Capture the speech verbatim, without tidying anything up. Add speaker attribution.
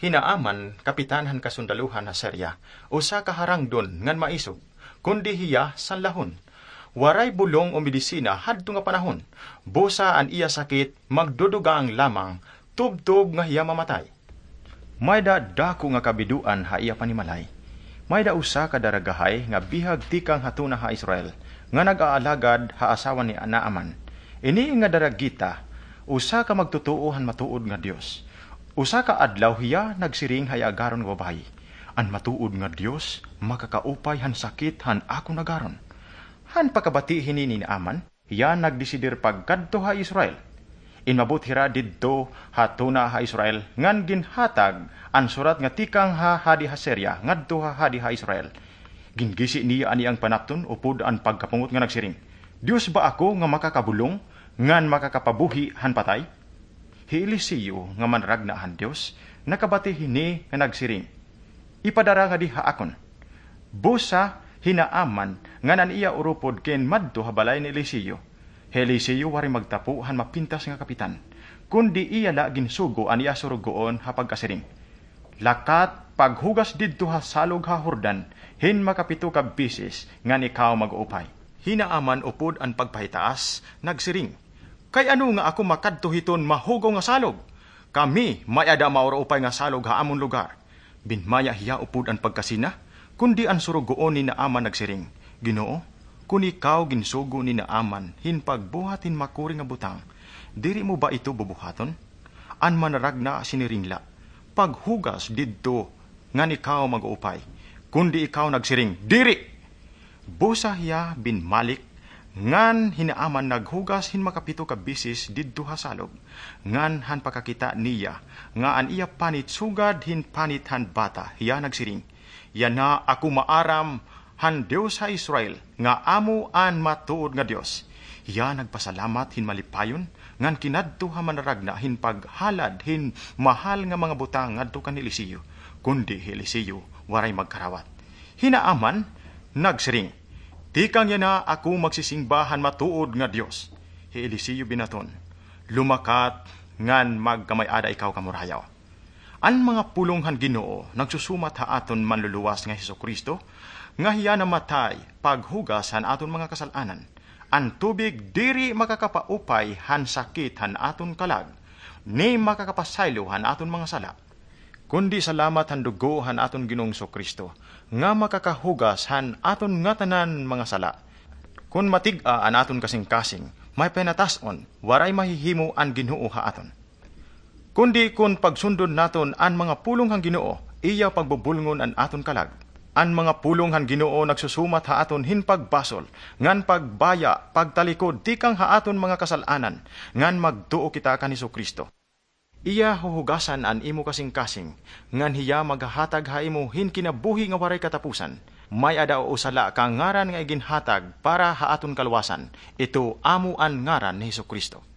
Speaker 1: Hinaaman kapitanhan kasundaluhan na Serya, usa ka harangdon ngan maisog, kundi hiya sanlahon. Waray bulong o medisina hadto nga panahon. Busa an iya sakit, magdudugang lamang, tubtub nga hiya mamatay. May da dako nga kabiduan ha iya panimalay. May da usa ka daragahay nga bihag tikang hatuna ha Israel, nga nag-aalagad ha asawa ni Naaman. Ini nga daragita, usa ka magtutuo han matuod nga Dios. Usa ka adlaw hiya nagsiring hayagaron nga babayi. An matuod nga Dios makakaupay han sakit han ako nagaron. Han pakabati hini ni Naaman, hiya nagdesidir pagkadto ha Israel. Inmabot hira didto hatuna ha Israel ngan ginhatag an surat nga tikang ha hadi ha Serya ngadto ha hadi ha Israel. Gingisi niya ani ang panapton upod an pagkapungot nga nagsiring. Dios ba ako nga makakabulong ngan makakapabuhi han patay? Hiilisiyo nga manrag na han Dios, nakabati hini nga nagsiring. Ipadara nga diha akon. Busa hinaaman nga nan iya urupod ken madto ha balay ni Elisiyo. Elisiyo wari magtapo han mapintas nga kapitan, kundi iya la ginsugo an iya surugoon ha pagkasiring. Lakat paghugas didto ha salog ha Jordan, hin makapito ka bisis ngan ikaw mag-upay. Hinaaman upod an pagpahitaas, nagsiring. Kay ano nga ako makadto hiton mahugaw nga salog? Kami mayada maura upay nga salog ha amon lugar. Binmaya hiya upod an pagkasina, kundi an surugoon ni Naaman nagsiring. Ginoo, kun ikaw ginsugo ni Naaman, hin pagbuhat hin makuri nga butang, diri mo ba ito bubuhaton? An manarag na siniringla, paghugas didto ngan ikaw mag-upay, kundi ikaw nagsiring, diri! Busa hiya binmalik, ngan hinaaman naghugas hin makapito ka bisis didto ha salog, ngan han pakakita niya, nga an iya panit sugad hin panit han bata, hiya nagsiring, yan na ako maaram han Dios ha Israel, nga amo an matuod nga Dios. Hiya nagpasalamat hin malipayon, ngan kinadto ha manaragna hin paghalad hin mahal nga mga butang ngadto kan Elisiyo, kundi Elisiyo waray magkarawat. Hinaaman nagsiring, tikang yan na ako magsisingbahan matuod nga Dios. Hi Elisiyo binaton, lumakat ngan magkamayada ikaw kamurayaw. An mga pulonghan Ginoo nagsusumat ha aton manluluwas nga Hesukristo, nga hiya namatay paghugas han aton mga kasalanan. An tubig diri makakapaupay han sakit han aton kalag, ni makakapasaylo han aton mga sala. Kundi salamat han dugo han aton Ginoong Hesukristo, nga makakahugas han aton nga tanan mga sala. Kun matig-a an aton kasing-kasing, may penatason, waray mahihimo an Ginoo ha aton. Kundi kun pagsundod naton an mga pulong hang Ginoo, iya pagbubulngon an aton kalag. An mga pulong han Ginoo nagsusumat ha aton hin pagbasol, ngan pagbaya, pagtalikod, tikang ha aton mga kasalanan, ngan magtuo kita kan Hesukristo. Iya huhugasan an imo kasing-kasing, ngan hiya maghahatag ha imo hin kinabuhi nga waray katapusan. May ada o usala kang ngaran nga iginhatag para ha aton kalwasan. Ito amo an ngaran ni Hesukristo.